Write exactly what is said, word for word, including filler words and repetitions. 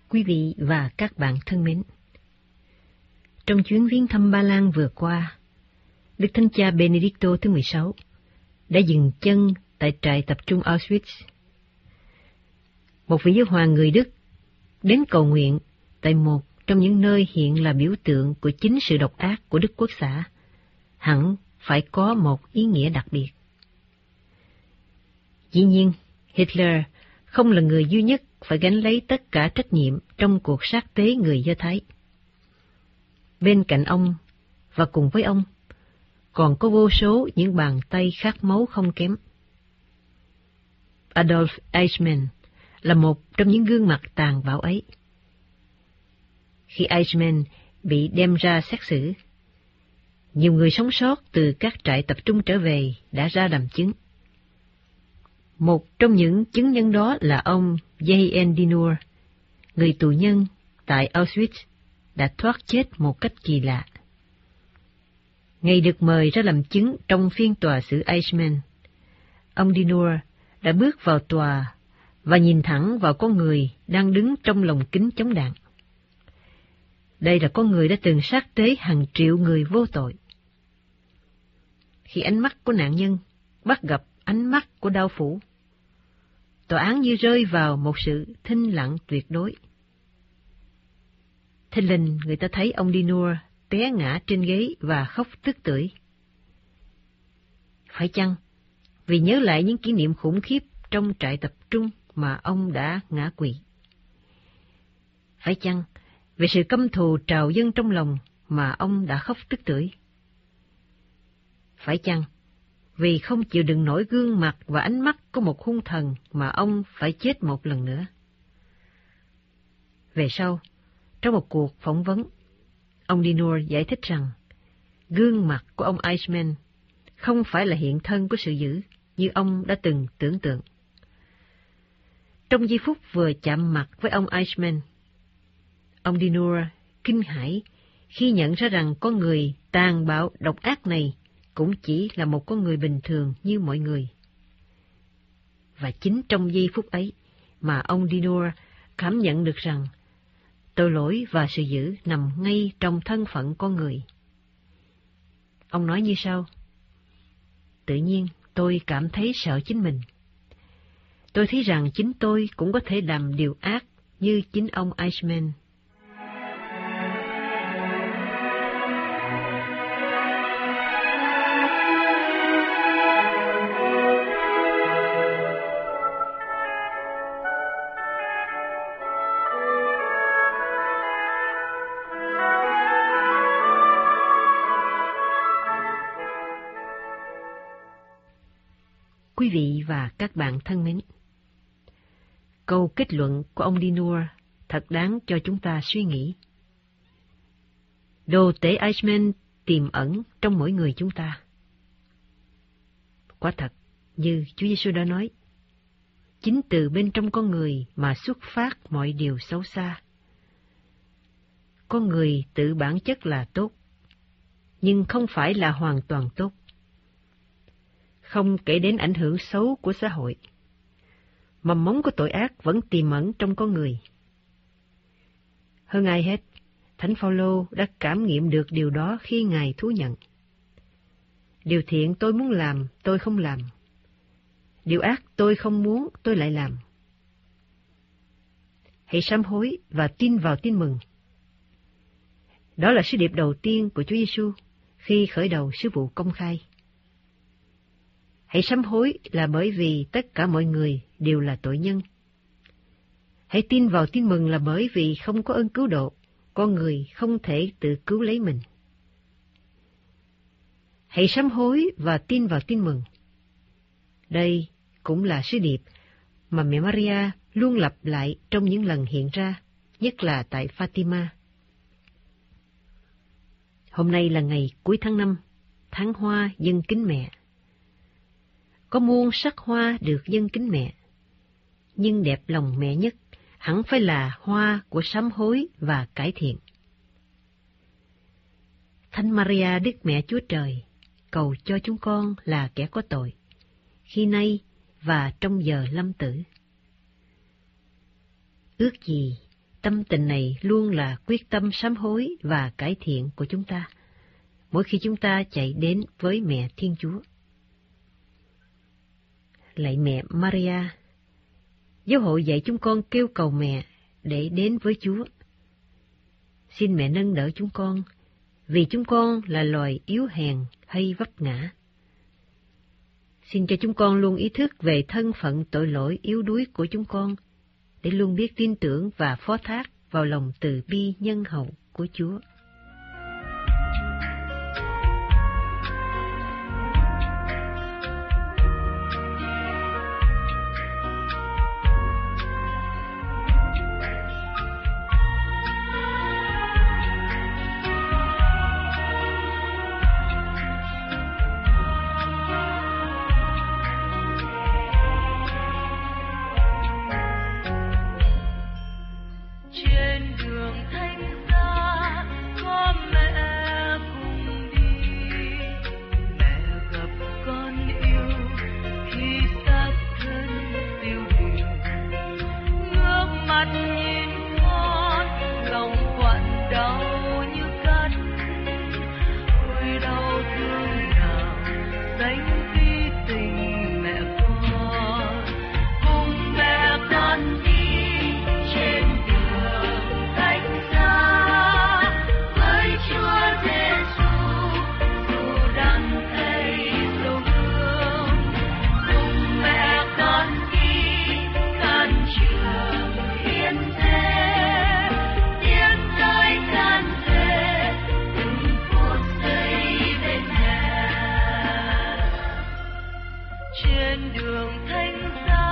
Quý vị và các bạn thân mến, trong chuyến viếng thăm Ba Lan vừa qua, Đức Thánh Cha Benedicto thứ mười sáu đã dừng chân tại trại tập trung Auschwitz. Một vị giáo hoàng người Đức đến cầu nguyện tại một trong những nơi hiện là biểu tượng của chính sự độc ác của Đức Quốc xã, hẳn phải có một ý nghĩa đặc biệt. Dĩ nhiên, Hitler không là người duy nhất phải gánh lấy tất cả trách nhiệm trong cuộc sát tế người Do Thái. Bên cạnh ông và cùng với ông, còn có vô số những bàn tay khát máu không kém. Adolf Eichmann là một trong những gương mặt tàn bạo ấy. Khi Eichmann bị đem ra xét xử, nhiều người sống sót từ các trại tập trung trở về đã ra làm chứng. Một trong những chứng nhân đó là ông Jehien Dinur, người tù nhân tại Auschwitz, đã thoát chết một cách kỳ lạ. Ngày được mời ra làm chứng trong phiên tòa xử Eichmann, ông Dinur đã bước vào tòa và nhìn thẳng vào con người đang đứng trong lồng kính chống đạn. Đây là con người đã từng sát tế hàng triệu người vô tội. Khi ánh mắt của nạn nhân bắt gặp ánh mắt của đao phủ, tòa án như rơi vào một sự thinh lặng tuyệt đối. Thình lình người ta thấy ông Dinur té ngã trên ghế và khóc tức tưởi. Phải chăng vì nhớ lại những kỷ niệm khủng khiếp trong trại tập trung mà ông đã ngã quỵ? Phải chăng về sự căm thù trào dâng trong lòng mà ông đã khóc tức tưởi? Phải chăng vì không chịu đựng nổi gương mặt và ánh mắt của một hung thần mà ông phải chết một lần nữa? Về sau, trong một cuộc phỏng vấn, ông Dinur giải thích rằng gương mặt của ông Eichmann không phải là hiện thân của sự dữ như ông đã từng tưởng tượng. Trong giây phút vừa chạm mặt với ông Eichmann, ông Dinur kinh hãi khi nhận ra rằng con người tàn bạo độc ác này cũng chỉ là một con người bình thường như mọi người. Và chính trong giây phút ấy mà ông Dinur cảm nhận được rằng tội lỗi và sự dữ nằm ngay trong thân phận con người. Ông nói như sau: tự nhiên tôi cảm thấy sợ chính mình. Tôi thấy rằng chính tôi cũng có thể làm điều ác như chính ông Eichmann. Quý vị và các bạn thân mến, câu kết luận của ông Dinur thật đáng cho chúng ta suy nghĩ. Đồ tể Eichmann tiềm ẩn trong mỗi người chúng ta. Quả thật, như Chúa Giêsu đã nói, chính từ bên trong con người mà xuất phát mọi điều xấu xa. Con người tự bản chất là tốt, nhưng không phải là hoàn toàn tốt. Không kể đến ảnh hưởng xấu của xã hội, mầm mống của tội ác vẫn tiềm ẩn trong con người. Hơn ai hết, Thánh Phaolô đã cảm nghiệm được điều đó khi Ngài thú nhận: điều thiện tôi muốn làm, tôi không làm. Điều ác tôi không muốn, tôi lại làm. Hãy sám hối và tin vào tin mừng. Đó là sứ điệp đầu tiên của Chúa Giêsu khi khởi đầu sứ vụ công khai. Hãy sám hối là bởi vì tất cả mọi người đều là tội nhân. Hãy tin vào tin mừng là bởi vì không có ơn cứu độ, con người không thể tự cứu lấy mình. Hãy sám hối và tin vào tin mừng. Đây cũng là sứ điệp mà mẹ Maria luôn lặp lại trong những lần hiện ra, nhất là tại Fatima. Hôm nay là ngày cuối tháng năm, tháng hoa dâng kính mẹ. Có muôn sắc hoa được dâng kính mẹ, nhưng đẹp lòng mẹ nhất hẳn phải là hoa của sám hối và cải thiện. Thánh Maria Đức Mẹ Chúa Trời, cầu cho chúng con là kẻ có tội, khi nay và trong giờ lâm tử. Ước gì Tâm tình này luôn là quyết tâm sám hối và cải thiện của chúng ta, mỗi khi chúng ta chạy đến với mẹ Thiên Chúa. Lạy mẹ Maria, giáo hội dạy chúng con kêu cầu mẹ để đến với Chúa. Xin mẹ nâng đỡ chúng con, vì chúng con là loài yếu hèn hay vấp ngã. Xin cho chúng con luôn ý thức về thân phận tội lỗi yếu đuối của chúng con, để luôn biết tin tưởng và phó thác vào lòng từ bi nhân hậu của Chúa. Trên đường thánh giá